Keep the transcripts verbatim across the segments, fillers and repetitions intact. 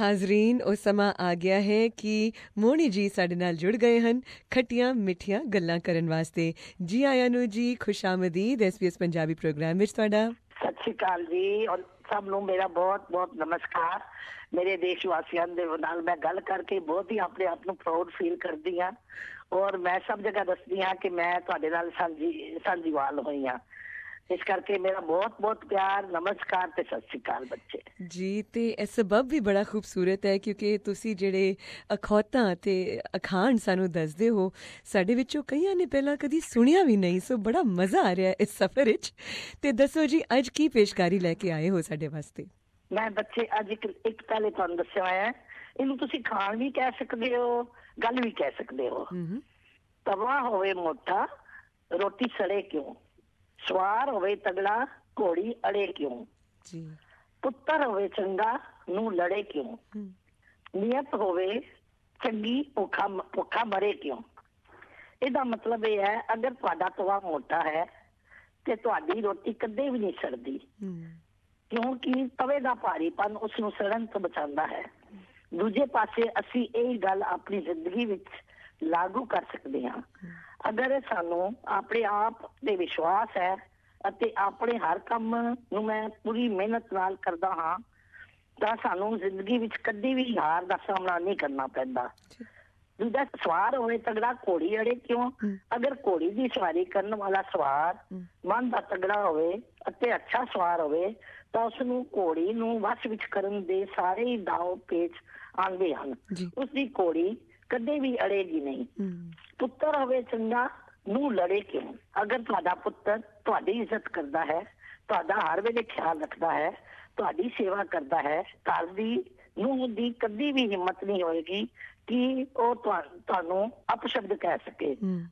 ਹਾਜ਼ਰੀਨ, ਉਹ ਸਮਾਂ ਆ ਗਿਆ ਹੈ ਕਿ ਮੋਹਣੀ ਜੀ ਸਾਡੇ ਨਾਲ ਜੁੜ ਗਏ ਹਨ ਖੱਟੀਆਂ ਮਿੱਠੀਆਂ ਗੱਲਾਂ ਕਰਨ ਵਾਸਤੇ। ਜੀ ਆਇਆਂ ਨੂੰ ਜੀ, ਖੁਸ਼ ਆਮਦੀਦ S B S Punjabi programme ਵਿੱਚ ਤੁਹਾਡਾ। ਸਤਿ ਸ਼੍ਰੀ ਅਕਾਲ ਜੀ, ਔਰ ਸਭ ਨੂੰ ਮੇਰਾ ਬਹੁਤ ਬਹੁਤ ਨਮਸਕਾਰ। ਮੇਰੇ ਦੇਸ਼ ਵਾਸੀਆਂ ਦੇ ਨਾਲ ਮੈਂ ਗੱਲ ਕਰਕੇ ਬਹੁਤ ਹੀ ਆਪਣੇ ਆਪ ਨੂੰ ਪ੍ਰਾਊਡ ਫੀਲ ਕਰਦੀ ਹਾਂ, ਔਰ ਮੈਂ ਸਭ ਜਗ੍ਹਾ ਦੱਸਦੀ ਹਾਂ ਕਿ ਮੈਂ ਤੁਹਾਡੇ ਨਾਲ ਸਾਂਝੀ ਸਾਂਝੀਵਾਲ ਹੋਈ ਹਾਂ। ਇਸ ਕਰਕੇ ਮੇਰਾ ਬਹੁਤ ਬਹੁਤ ਪਿਆਰ, ਨਮਸਕਾਰ ਤੇ ਸਤਿ ਸ਼੍ਰੀ ਅਕਾਲ ਬੱਚੇ ਜੀ। ਤੇ ਇਹ ਸਬਬ ਵੀ ਬੜਾ ਖੂਬਸੂਰਤ ਹੈ ਕਿਉਂਕਿ ਤੁਸੀਂ ਜਿਹੜੇ ਅਖੌਤਾਂ ਤੇ ਅਖਾਣ ਸਾਨੂੰ ਦੱਸਦੇ ਹੋ, ਸਾਡੇ ਵਿੱਚੋਂ ਕਈਆਂ ਨੇ ਪਹਿਲਾਂ ਕਦੀ ਸੁਣਿਆ ਵੀ ਨਹੀਂ, ਸੋ ਬੜਾ ਮਜ਼ਾ ਆ ਰਿਹਾ ਇਸ ਸਫ਼ਰ ਵਿੱਚ। ਤੇ ਦੱਸੋ ਜੀ, ਅੱਜ ਕੀ ਪੇਸ਼ਕਾਰੀ ਲੈ ਕੇ ਆਏ ਹੋ ਸਾਡੇ ਵਾਸਤੇ? ਮੈਂ ਬੱਚੇ ਅੱਜ ਇੱਕ ਇੱਕ ਪਹਿਲੇ ਤੁਹਾਨੂੰ ਦੱਸਿਆ ਹੋਇਆ, ਇਹਨੂੰ ਤੁਸੀਂ ਖਾਣ ਵੀ ਕਹਿ ਸਕਦੇ ਹੋ, ਗੱਲ ਵੀ ਕਹਿ ਸਕਦੇ ਹੋ। ਤਵਾ ਹੋਵੇ ਮੋਟਾ, ਰੋਟੀ ਸੜੇ ਕਿਉਂ? ਸਵਾਰ ਹੋਵੇ ਤਗੜਾ, ਘੋੜੀ ਅੜੇ ਕਿਉਂ? ਜੀ। ਪੁੱਤਰ ਹੋਵੇ ਚੰਗਾ, ਨੂੰ ਲੜੇ ਕਿਉਂ? ਨੀਅਤ ਹੋਵੇ ਚੰਗੀ, ਭੁੱਖਾ ਭੁੱਖਾ ਮਰੇ ਕਿਉਂ? ਇਹਦਾ ਮਤਲਬ ਇਹ ਹੈ, ਅਗਰ ਤੁਹਾਡਾ ਤਵਾ ਮੋਟਾ ਹੈ ਤੇ ਤੁਹਾਡੀ ਰੋਟੀ ਕਦੇ ਵੀ ਨਹੀਂ ਸੜਦੀ, ਕਿਉਂਕਿ ਤਵੇ ਦਾ ਭਾਰੀਪਨ ਉਸ ਨੂੰ ਸੜਨ ਤੋਂ ਬਚਾਉਂਦਾ ਹੈ। ਦੂਜੇ ਪਾਸੇ ਅਸੀਂ ਇਹ ਗੱਲ ਆਪਣੀ ਜ਼ਿੰਦਗੀ ਵਿੱਚ ਲਾਗੂ ਕਰ ਸਕਦੇ ਹਾਂ। ਅਗਰ ਸਾਨੂੰ ਆਪਣੇ ਆਪ ਤੇ ਵਿਸ਼ਵਾਸ ਹੈ ਅਤੇ ਆਪਣੇ ਹਰ ਕੰਮ ਨੂੰ ਮੈਂ ਪੂਰੀ ਮਿਹਨਤ ਨਾਲ ਕਰਦਾ ਹਾਂ, ਤਾਂ ਸਾਨੂੰ ਜ਼ਿੰਦਗੀ ਵਿੱਚ ਕਦੀ ਵੀ ਹਾਰ ਦਾ ਸਾਹਮਣਾ ਨਹੀਂ ਕਰਨਾ ਪੈਂਦਾ। ਦੂਜਾ, ਸਵਾਰ ਹੋਵੇ ਤਗੜਾ, ਘੋੜੀ ਅੜੇ ਕਿਉਂ? ਅਗਰ ਘੋੜੀ ਦੀ ਸਵਾਰੀ ਕਰਨ ਵਾਲਾ ਸਵਾਰ ਮਨ ਦਾ ਤਗੜਾ ਹੋਵੇ ਅਤੇ ਅੱਛਾ ਸਵਾਰ ਹੋਵੇ ਤਾਂ ਉਸਨੂੰ ਘੋੜੀ ਨੂੰ ਵਸ ਵਿੱਚ ਕਰਨ ਦੇ ਸਾਰੇ ਹੀ ਦਾਅ ਪੇਚ ਆਉਂਦੇ ਹਨ। ਉਸਦੀ ਘੋੜੀ ਕਦੇ ਵੀ ਅੜੇਗੀ ਨਹੀਂ। ਪੁੱਤਰ ਹੋਵੇ ਚੰਗਾ, ਨੂੰ ਲੜੇ ਕਿਉਂ? ਅਗਰ ਤੁਹਾਡਾ ਪੁੱਤਰ ਤੁਹਾਡੀ ਇੱਜ਼ਤ ਕਰਦਾ ਹੈ, ਤੁਹਾਡਾ ਹਰ ਵੇਲੇ ਖਿਆਲ ਰੱਖਦਾ ਹੈ, ਤੁਹਾਡੀ ਸੇਵਾ ਕਰਦਾ ਹੈ, ਘਰ ਦੀ ਨੂੰਹ ਦੀ ਕਦੀ ਵੀ ਹਿੰਮਤ ਨਹੀਂ ਹੋਏਗੀ ਕਿ ਉਹ ਤੁਹਾਨੂੰ ਅਪਸ਼ਬਦ ਕਹਿ ਸਕੇ,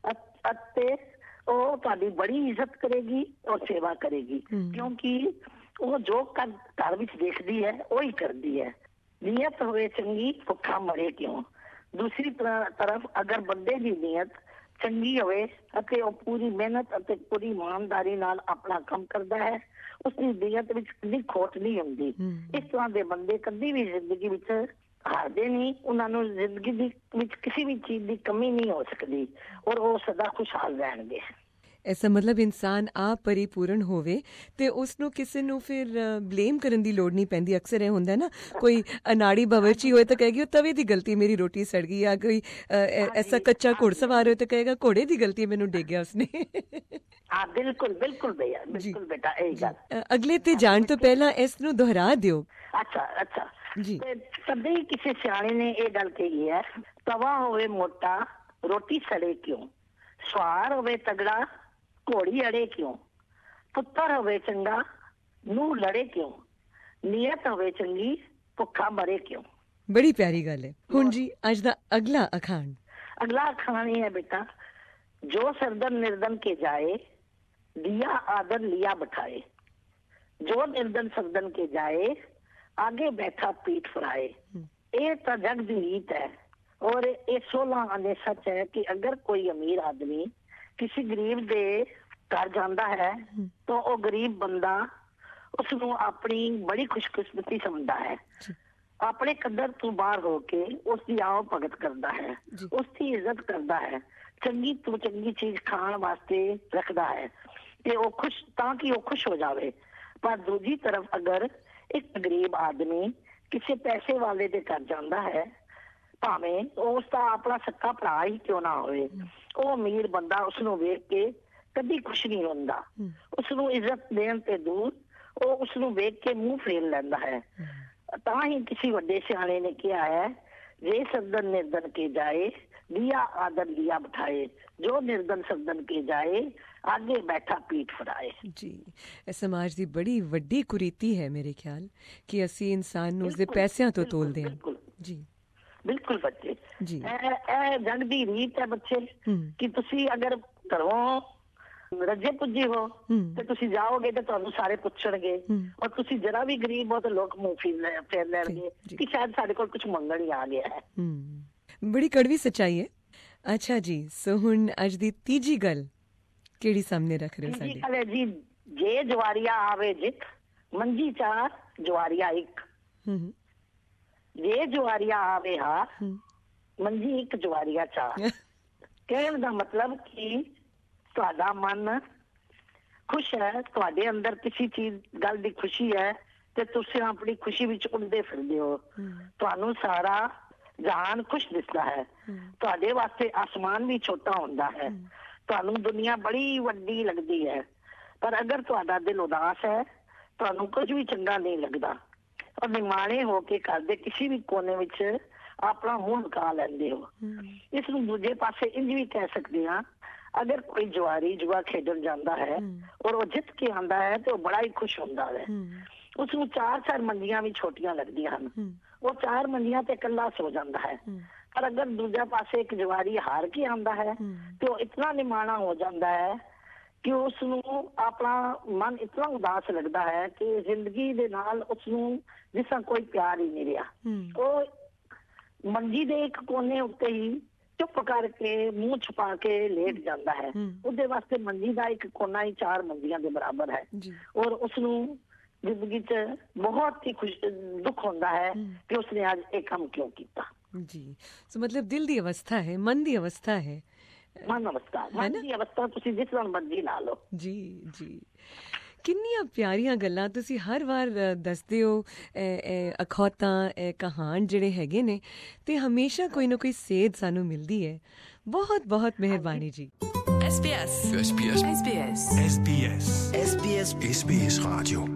ਅਤੇ ਉਹ ਤੁਹਾਡੀ ਬੜੀ ਇੱਜ਼ਤ ਕਰੇਗੀ ਔਰ ਸੇਵਾ ਕਰੇਗੀ, ਕਿਉਂਕਿ ਉਹ ਜੋ ਘਰ ਵਿੱਚ ਦੇਖਦੀ ਹੈ ਉਹੀ ਕਰਦੀ ਹੈ। ਨੀਅਤ ਹੋਵੇ ਚੰਗੀ, ਭੁੱਖਾ ਮਰੇ ਕਿਉਂ? ਦੂਸਰੀ ਤਰਫ ਅਗਰ ਬੰਦੇ ਦੀ ਨੀਅਤ ਚੰਗੀ ਹੋਵੇ ਅਤੇ ਉਹ ਪੂਰੀ ਮਿਹਨਤ ਅਤੇ ਪੂਰੀ ਇਮਾਨਦਾਰੀ ਨਾਲ ਆਪਣਾ ਕੰਮ ਕਰਦਾ ਹੈ, ਉਸਦੀ ਨੀਅਤ ਵਿੱਚ ਕਦੀ ਖੋਟ ਨਹੀਂ ਹੁੰਦੀ। ਇਸ ਤਰ੍ਹਾਂ ਦੇ ਬੰਦੇ ਕਦੀ ਵੀ ਜ਼ਿੰਦਗੀ ਵਿੱਚ ਹਾਰਦੇ ਨਹੀਂ, ਉਹਨਾਂ ਨੂੰ ਜ਼ਿੰਦਗੀ ਦੀ ਵਿੱਚ ਕਿਸੇ ਵੀ ਚੀਜ਼ ਦੀ ਕਮੀ ਨਹੀਂ ਹੋ ਸਕਦੀ, ਔਰ ਉਹ ਸਦਾ ਖੁਸ਼ਹਾਲ ਰਹਿਣਗੇ। ਐਸਾ ਮਤਲਬ ਇਨਸਾਨ ਆਪ ਪਰਿਪੂਰਨ ਹੋਵੇ ਤੇ ਉਸਨੂੰ ਕਿਸੇ ਨੂੰ ਫਿਰ ਬਲੇਮ ਕਰਨ ਦੀ ਲੋੜ ਨਹੀਂ ਪੈਂਦੀ। ਅਕਸਰ ਇਹ ਹੁੰਦਾ ਨਾ, ਕੋਈ ਅਨਾੜੀ ਬਾਵਰਚੀ ਹੋਏ ਤਾਂ ਕਹੇਗੀ ਉਹ ਤਵੇ ਦੀ ਗਲਤੀ, ਮੇਰੀ ਰੋਟੀ ਸੜ ਗਈ। ਜਾਂ ਕੋਈ ਐਸਾ ਕੱਚਾ ਘੋੜਸਵਾਰ ਹੋਏ ਤਾਂ ਕਹੇਗਾ ਘੋੜੇ ਦੀ ਗਲਤੀ, ਮੈਨੂੰ ਡੇਗਿਆ ਉਸਨੇ। ਹਾਂ, ਬਿਲਕੁਲ ਬਿਲਕੁਲ ਭਈਆ, ਬਿਲਕੁਲ ਬੇਟਾ, ਇਹ ਗੱਲ। ਅਗਲੇ ਤੇ ਜਾਣ ਤੋਂ ਪਹਿਲਾਂ ਇਸ ਨੂੰ ਦੁਹਰਾ ਦਿਓ। ਅੱਛਾ ਅੱਛਾ ਜੀ। ਕਦੇ ਕਿਸੇ ਸਿਆਣੇ ਨੇ ਇਹ ਗੱਲ ਕਹੀ ਹੈ, ਤਵਾ ਹੋਵੇ ਮੋਟਾ, ਰੋਟੀ ਸੜੇ ਕਿਉਂ? ਸਵਾਰ ਹੋਵੇ ਤਗੜਾ, ਘੋੜੀ ਅੜੇ ਕਿਉਂ? ਪੁੱਤਰ ਹੋਵੇ ਚੰਗਾ, ਨੂੰ ਲੜੇ ਕਿਉਂ? ਨੀਅਤ ਹੋਵੇ ਚੰਗੀ, ਭੁੱਖਾ ਮਰੇ ਕਿਉਂ? ਬੜੀ ਪਿਆਰੀ ਗੱਲ ਹੈ। ਹੁਣ ਜੀ ਅੱਜ ਦਾ ਅਗਲਾ ਅਖਾਣ। ਅਗਲਾ ਅਖਾਣ ਇਹ ਹੈ ਬੇਟਾ, ਜੋ ਸਰਦਨ ਨਿਰਦਨ ਕੇ ਜਾਏ, ਦਿया आदर लिया बिठाए। जो निर्धन सदन के जाए, आगे बैठा पीठ फराए। ये तो जग दी रीत है, और ये सोलह आने सच है कि अगर कोई अमीर आदमी किसी गरीब दे घर जाता है तो वो गरीब बंदा उसनू अपनी बड़ी खुशकिस्मती समझता है, अपने कदर तू बाहर होके उसकी आओ भगत करता है, उसकी इज्जत करता है, चंगी तू चंगी चीज खाण वास्ते रखता है ते वो खुश, ताकि वो खुश हो जावे। पर दूजी तरफ अगर एक गरीब आदमी किसी पैसे वाले दे घर जाता है, भावें उसका अपना सक्का भरा ही क्यों ना होवे, वो अमीर बंदा उसनू वेख के कदी खुश नहीं होंदा, उसनू इज्जत देण ते दूर वो उसनू वेख के मुंह फेर लैंदा है। तां ही किसी वड्डे सियाणे ने कहा है, जे सदन निर्धन के जाए, दिया आदर लिया बिठाए, जो निर्धन सदन के जाए, आगे बैठा पीठ फराए। जी, ਇਹ ਸਮਾਜ ਦੀ ਬੜੀ ਵੱਡੀ ਕੁਰੀਤੀ ਹੈ ਮੇਰੇ ਖਿਆਲ, ਕਿ ਅਸੀਂ ਇਨਸਾਨ ਨੂੰ ਉਸਦੇ ਪੈਸਿਆਂ ਤੋਂ ਤੋਲਦੇ ਹਾਂ। ਜੀ ਬਿਲਕੁਲ ਬੱਚੇ, ਇਹ ਜਗ ਦੀ ਰੀਤ ਹੈ ਬੱਚੇ, ਕਿ ਤੁਸੀਂ ਅਗਰ ਘਰੋਂ ਰੱਜੇ ਪੁੱਜੇ ਹੋ ਤੇ ਤੁਸੀਂ ਜਾਓਗੇ ਤੇ ਤੁਹਾਨੂੰ ਸਾਰੇ ਪੁੱਛਣਗੇ, ਔਰ ਤੁਸੀਂ ਜਰਾ ਵੀ ਗਰੀਬ ਹੋ ਤਾਂ ਲੋਕ ਮੂੰਹ ਫੇਰ ਫੇਰ ਲੈਣਗੇ ਕਿ ਸ਼ਾਇਦ ਸਾਡੇ ਕੋਲ ਕੁਝ ਮੰਗਣ ਹੀ ਆ ਗਿਆ ਹੈ। ਬੜੀ ਕੜਵੀ ਸੱਚਾਈ ਹੈ। ਅੱਛਾ ਜੀ, ਸੋ ਹੁਣ ਅੱਜ ਦੀ ਤੀਜੀ ਗੱਲ ਕਿਹੜੀ ਸਾਹਮਣੇ ਰੱਖ ਰਹੇ ਹੋ ਸਾਡੀ? ਗੱਲ ਹੈ ਜੀ, ਜੇ ਜਵਾਰੀਆ ਆਵੇ ਜਿੱਤ, ਮੰਜੀ ਚਾਰ ਜਵਾਰੀਆ ਇੱਕ। ਜੇ ਜਵਾਰੀਆ ਆਵੇ ਹਾ ਮੰਜੀ ਇੱਕ ਜਵਾਰੀਆ ਚਾਹ। ਕਹਿਣ ਦਾ ਮਤਲਬ ਕਿ ਤੁਹਾਡਾ ਮਨ ਖੁਸ਼ ਹੈ, ਤੁਹਾਡੇ ਅੰਦਰ ਕਿਸੇ ਚੀਜ਼ ਗੱਲ ਦੀ ਖੁਸ਼ੀ ਹੈ ਤੇ ਤੁਸੀਂ ਆਪਣੀ ਖੁਸ਼ੀ ਵਿੱਚ ਉੱਡਦੇ ਫਿਰਦੇ ਹੋ। ਤੁਹਾਨੂੰ ਸਾਰਾ ਜਹਾਨ ਖੁਸ਼ ਦਿਸਦਾ ਹੈ। ਤੁਹਾਡੇ ਵਾਸਤੇ ਆਸਮਾਨ ਵੀ ਛੋਟਾ ਹੁੰਦਾ ਹੈ। ਤੁਹਾਨੂੰ ਦੁਨੀਆ ਬੜੀ ਵੱਡੀ ਲੱਗਦੀ ਹੈ। ਪਰ ਅਗਰ ਤੁਹਾਡਾ ਦਿਲ ਉਦਾਸ ਹੈ, ਤੁਹਾਨੂੰ ਕੁਝ ਵੀ ਚੰਗਾ ਨਹੀਂ ਲੱਗਦਾ ਔਰ ਨਿਮਾਣੇ ਹੋ ਕੇ ਘਰ ਦੇ ਕਿਸੇ ਵੀ ਕੋਨੇ ਵਿੱਚ ਆਪਣਾ ਮੂੰਹ ਲੁਕਾ ਲੈਂਦੇ ਹੋ। ਇਸ ਨੂੰ ਦੂਜੇ ਪਾਸੇ ਇੰਝ ਵੀ ਕਹਿ ਸਕਦੇ ਹਾਂ, ਅਗਰ ਕੋਈ ਜਵਾਰੀ ਜੁਆ ਖੇਡਣ ਜਾਂਦਾ ਹੈ ਔਰ ਉਹ ਜਿੱਤ ਕੇ ਆਉਂਦਾ ਹੈ ਤੇ ਉਹ ਬੜਾ ਹੀ ਖੁਸ਼ ਹੁੰਦਾ ਹੈ। ਉਸਨੂੰ ਚਾਰ ਚਾਰ ਮੰਡੀਆਂ ਵੀ ਛੋਟੀਆਂ ਲੱਗਦੀਆਂ ਹਨ। ਉਹ ਚਾਰ ਮੰਡੀਆਂ ਤੇ ਇਕੱਲਾ ਸੋ ਜਾਂਦਾ ਹੈ। ਪਰ ਅਗਰ ਦੂਜਾ ਪਾਸੇ ਇੱਕ ਜਵਾਰੀ ਹਾਰ ਕੇ ਆਉਂਦਾ ਹੈ ਤੇ ਉਹ ਇਤਨਾ ਨਿਮਾਣਾ ਹੋ ਜਾਂਦਾ ਹੈ ਕਿ ਉਸਨੂੰ ਆਪਣਾ ਮਨ ਇਤਨਾ ਉਦਾਸ ਲੱਗਦਾ ਹੈ ਕਿ ਜ਼ਿੰਦਗੀ ਦੇ ਨਾਲ ਉਸਨੂੰ ਜਿਸ ਤਰ੍ਹਾਂ ਕੋਈ ਪਿਆਰ ਹੀ ਨਹੀਂ ਰਿਹਾ। ਉਹ ਮੰਜੀ ਦੇ ਇੱਕ ਕੋਨੇ ਉੱਤੇ ਹੀ ਚੁੱਪ ਕਰਕੇ ਮੂੰਹ ਛੁਪਾ ਕੇ ਲੇਟ ਜਾਂਦਾ ਹੈ। ਉਹਦੇ ਵਾਸਤੇ ਮੰਜੀ ਦਾ ਇੱਕ ਕੋਨਾ ਹੀ ਚਾਰ ਮੰਜੀਆਂ ਦੇ ਬਰਾਬਰ ਹੈ ਔਰ ਉਸਨੂੰ ਜ਼ਿੰਦਗੀ 'ਚ ਬਹੁਤ ਹੀ ਖੁਸ਼ ਦੁੱਖ ਹੁੰਦਾ ਹੈ ਕਿ ਉਸਨੇ ਅੱਜ ਇਹ ਕੰਮ ਕਿਉਂ ਕੀਤਾ। ਜੀ, ਸੋ ਮਤਲਬ ਦਿਲ ਦੀ ਅਵਸਥਾ ਹੈ, ਮਨ ਦੀ ਅਵਸਥਾ ਹੈ। ਮਨ ਅਵਸਥਾ, ਮਨ ਦੀ ਅਵਸਥਾ ਤੁਸੀਂ ਜਿਸ ਤਰ੍ਹਾਂ ਮਰਜ਼ੀ ਲਾ ਲਓ। ਜੀ ਜੀ, ਕਿੰਨੀਆਂ ਪਿਆਰੀਆਂ ਗੱਲਾਂ ਤੁਸੀਂ ਹਰ ਵਾਰ ਦੱਸਦੇ ਹੋ। ਅਖੌਤਾਂ, ਕਹਾਣ ਜਿਹੜੇ ਹੈਗੇ ਨੇ ਤੇ ਹਮੇਸ਼ਾ ਕੋਈ ਨਾ ਕੋਈ ਸੇਧ ਸਾਨੂੰ ਮਿਲਦੀ ਹੈ। ਬਹੁਤ ਬਹੁਤ ਮਿਹਰਬਾਨੀ ਜੀ। S B S S B S S B S S B S S B S S B S Radio